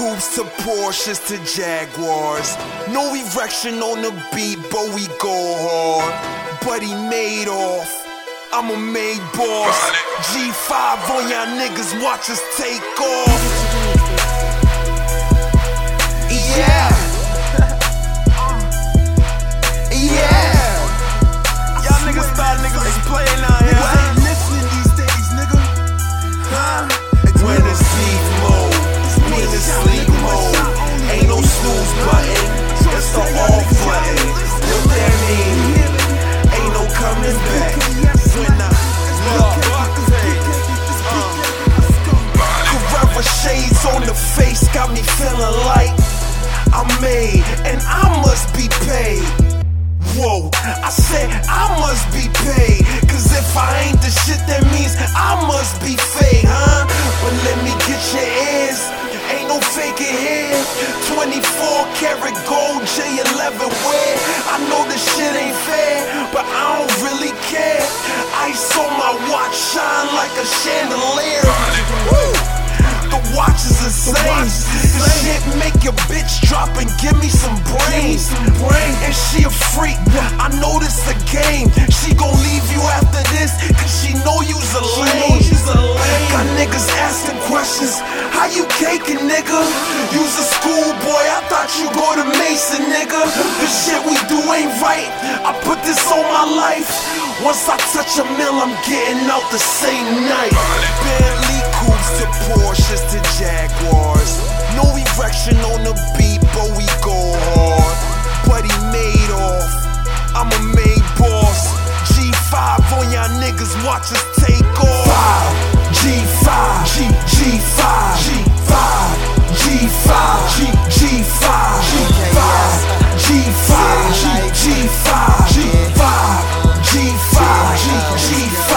coupes to Porsches to Jaguars. No erection on the beat, but we go hard. Buddy made off, I'm a made boss. G5 on y'all niggas, watch us take off. Yeah. Yeah. Y'all niggas thought niggas was playing out here. Niggas ain't listening these days, nigga. When it's sleep mode, when it's sleep mode, ain't no snooze button, it's the off button. What that mean? Ain't no coming back. When I Carrera shades on the face got me feeling like I'm made and I must be paid. Whoa, I said I must be paid, cause if I ain't the shit that means I must be fake, huh? But let me get your ears, ain't no faking here. 24 karat gold J11 wear. I know this shit ain't fair, but I don't really care. Ice on my watch shine like a chandelier. Woo! The watch is insane. This shit make your bitch drop and give me some brains. And she a freak, I know this a game. She gon' leave you after this, cause she know you's a lame. Got niggas asking questions, how you caking, nigga? You's a schoolboy, I thought you go to Mason, nigga. The shit we do ain't right, I put this on my life. Once I touch a mill, I'm getting out the same night. Bentley coupes to Porsches to Jaguars. No erection on the beat, but we go hard. Buddy made off, I'm a made boss. G5 on y'all niggas, watch us take off. G5, G5, G5, G5, G5, G5, G5, G5, G5. G5, G5,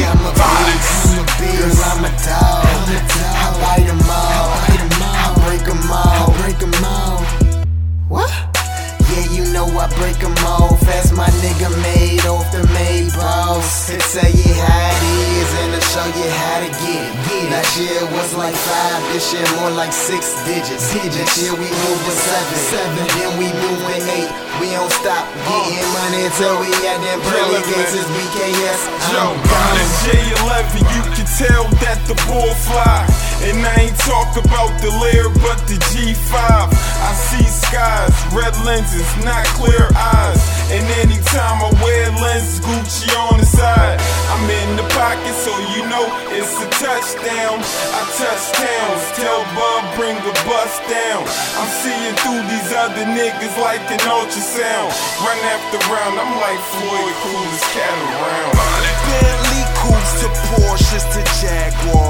Girl, I'm a dog. I bite them all. I break them all. What? Yeah, you know I break them off. As my nigga made off the made boss. To tell you how it is and to show you how to get it. Last year was like 5, this year more like 6 digits. This year we moving 7, then we moving 8. We don't stop getting money until we at them pearly gates. It's BKS. Yo, this J11, you can tell that the bull fly. And I ain't talk about the Lear, but the G5. I see skies, red lenses, not clear eyes. And anytime I wear lenses, Gucci on the side. I'm in the pocket, so you know it's a touchdown. I touch towns, tell Bub bring the bus down. I'm seeing through these other niggas like an ultrasound. Run after round, I'm like Floyd, coolest cat around. Bentley coupes to Porsches to Jaguars.